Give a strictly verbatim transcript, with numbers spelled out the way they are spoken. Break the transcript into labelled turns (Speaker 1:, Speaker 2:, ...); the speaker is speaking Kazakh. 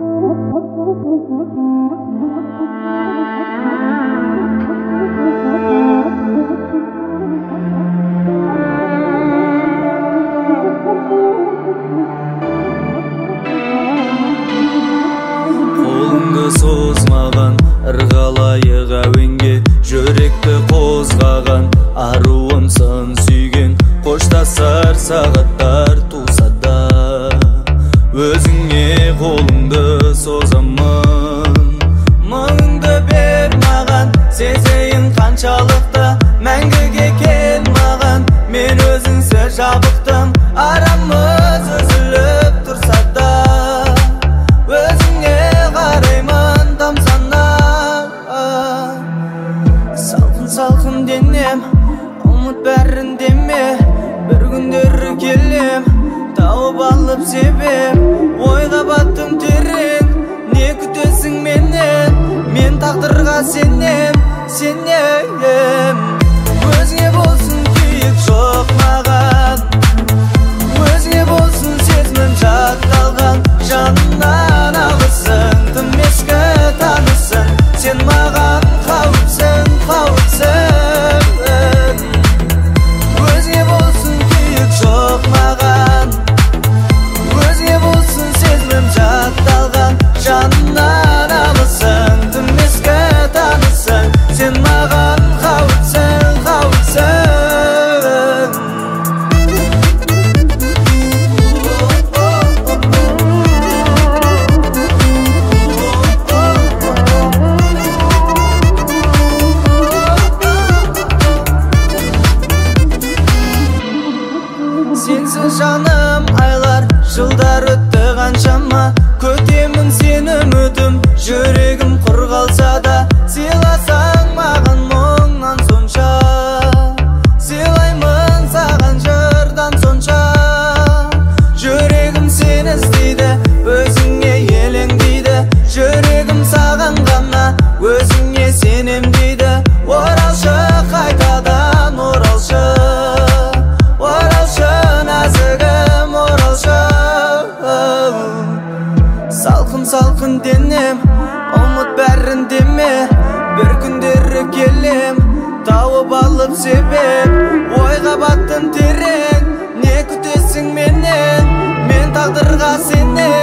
Speaker 1: Қолыңды созмаған ырғалайық әуенге, жүректі қозғаған аруымсың сүйген. Қоштасар сағаттар туса да, өзіңе қолыңды созамын. Мұңыңды бер маған, сезейін қаншалықты, мәңгіге кел маған. Мен өзіңсіз жабықтым, арамыз үзіліп тұрса да, өзіңе қараймын тамсана. Салқын-салқын денем, ұмыт бәрін деме. Бір күндері келем, тауып алып себеп. Ойға баттым терең, не күтесің менен? Мен тағдырға сенем, сенем. Өзіңе болсын күйік жоқ маған, өзіңе болсын сезімім жатталған. Жанымнан алысың, тым ескі танысың, сен маған қауіпсің, қауіпсің. Өзіңе болсын күйік жоқ маған, өзіңе болсын сезімім жатталған. Жанымнан алысың, тым ескі танысың, сен маған қауіпсің, қауіпсің. Сенсіз жаным айлар, жылдар өтті қаншама. Көтемін сені үмітім, жүрегім құр қалса да. Сыйласаң маған мұңнан сонша, сыйлаймын саған жырдан сонша. Жүрегім сені іздейді, өзіңе елеңдейді. Жүрегім саған ғана, өзіңе сенем дейді. Оралшы қайтадан, оралшы, оралшы нәзігім, оралшы. Салқын-салқын денем, ұмыт бәрін деме. Бір күндері келем, тауып алып себеп. Ойға баттым терең, не күтесің менен? Мен тағдырға сенем.